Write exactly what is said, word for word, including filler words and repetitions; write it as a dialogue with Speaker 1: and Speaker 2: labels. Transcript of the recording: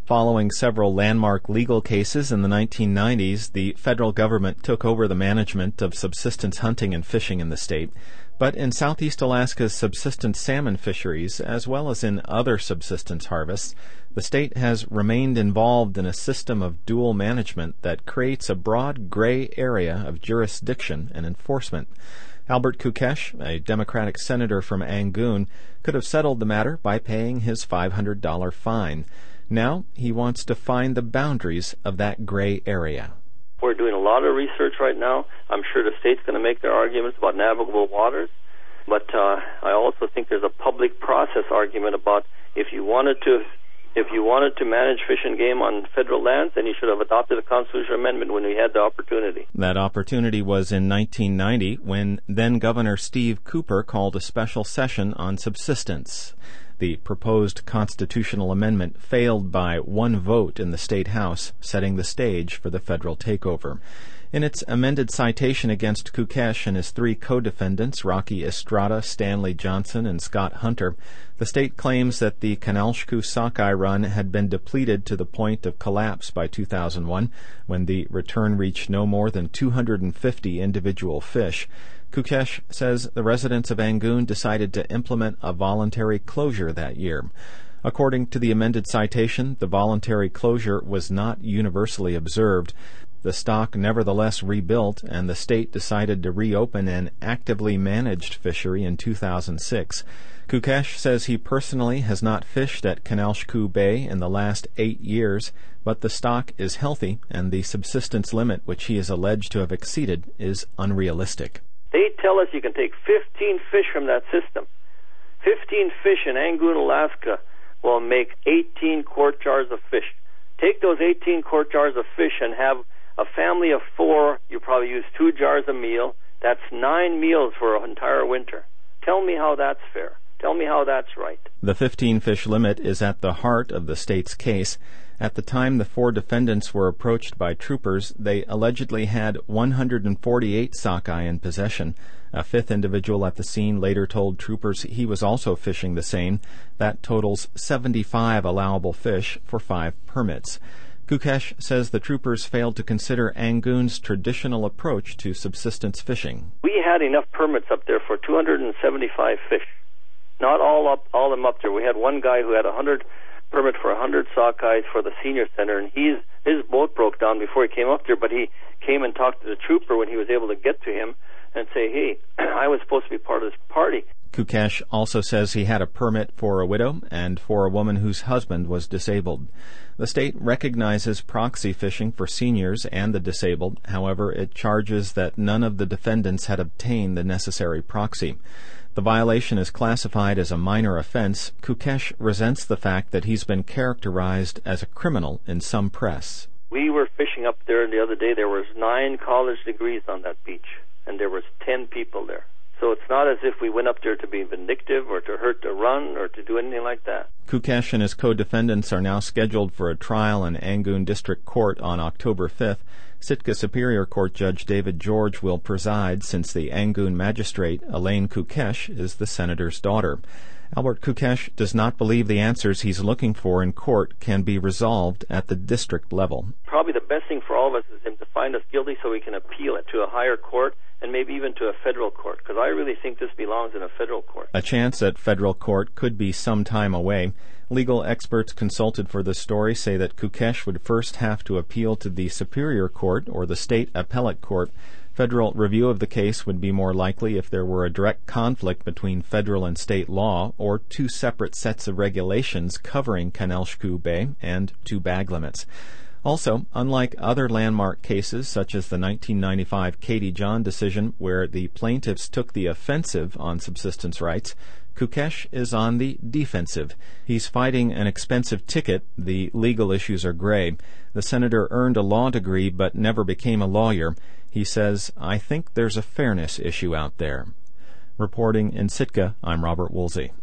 Speaker 1: Following several landmark legal cases in the nineteen nineties, the federal government took over the management of subsistence hunting and fishing in the state. But in southeast Alaska's subsistence salmon fisheries, as well as in other subsistence harvests, the state has remained involved in a system of dual management that creates a broad gray area of jurisdiction and enforcement. Albert Kukesh, a Democratic senator from Angoon, could have settled the matter by paying his five hundred dollars fine. Now he wants to find the boundaries of that gray area.
Speaker 2: We're doing a lot of research right now. I'm sure the state's going to make their arguments about navigable waters, but uh, I also think there's a public process argument about if you wanted to if you wanted to manage fish and game on federal lands, then you should have adopted a constitutional amendment when we had the opportunity.
Speaker 1: That opportunity was in nineteen ninety when then-Governor Steve Cooper called a special session on subsistence. The proposed constitutional amendment failed by one vote in the state house, setting the stage for the federal takeover. In its amended citation against Kukesh and his three co-defendants, Rocky Estrada, Stanley Johnson, and Scott Hunter, the state claims that the Kanalshku sockeye run had been depleted to the point of collapse by two thousand one, when the return reached no more than two hundred fifty individual fish. Kukesh says the residents of Angoon decided to implement a voluntary closure that year. According to the amended citation, the voluntary closure was not universally observed. The stock nevertheless rebuilt, and the state decided to reopen an actively managed fishery in two thousand six. Kukesh says he personally has not fished at Kanalshku Bay in the last eight years, but the stock is healthy, and the subsistence limit which he is alleged to have exceeded is unrealistic.
Speaker 2: They tell us you can take fifteen fish from that system. fifteen fish in Angoon, Alaska will make eighteen quart jars of fish. Take those eighteen quart jars of fish and have a family of four. You probably use two jars a meal. That's nine meals for an entire winter. Tell me how that's fair. Tell me how that's right.
Speaker 1: The fifteen-fish limit is at the heart of the state's case. At the time the four defendants were approached by troopers, they allegedly had one hundred forty-eight sockeye in possession. A fifth individual at the scene later told troopers he was also fishing the same. That totals seventy-five allowable fish for five permits. Kukesh says the troopers failed to consider Angoon's traditional approach to subsistence fishing.
Speaker 2: We had enough permits up there for two hundred seventy-five fish. Not all up, all of them up there. We had one guy who had a hundred permit for a hundred sockeyes for the senior center, and he's his boat broke down before he came up there. But he came and talked to the trooper when he was able to get to him and say, "Hey, I was supposed to be part of this party."
Speaker 1: Kukesh also says he had a permit for a widow and for a woman whose husband was disabled. The state recognizes proxy fishing for seniors and the disabled. However, it charges that none of the defendants had obtained the necessary proxy. The violation is classified as a minor offense. Kukesh resents the fact that he's been characterized as a criminal in some press.
Speaker 2: We were fishing up there the other day. There was nine college degrees on that beach, and there was ten people there. So it's not as if we went up there to be vindictive or to hurt the run or to do anything like that.
Speaker 1: Kukesh and his co-defendants are now scheduled for a trial in Angoon District Court on October fifth. Sitka Superior Court Judge David George will preside, since the Angoon magistrate, Elaine Kukesh, is the senator's daughter. Albert Kukesh does not believe the answers he's looking for in court can be resolved at the district level.
Speaker 2: Probably the best thing for all of us is him to find us guilty so we can appeal it to a higher court and maybe even to a federal court, because I really think this belongs in a federal court.
Speaker 1: A chance at federal court could be some time away. Legal experts consulted for this story say that Kukesh would first have to appeal to the Superior Court or the state appellate court. Federal review of the case would be more likely if there were a direct conflict between federal and state law, or two separate sets of regulations covering Kanalshku Bay and two bag limits. Also, unlike other landmark cases such as the nineteen ninety-five Katie John decision, where the plaintiffs took the offensive on subsistence rights, Kukesh is on the defensive. He's fighting an expensive ticket. The legal issues are gray. The senator earned a law degree but never became a lawyer. He says, "I think there's a fairness issue out there." Reporting in Sitka, I'm Robert Woolsey.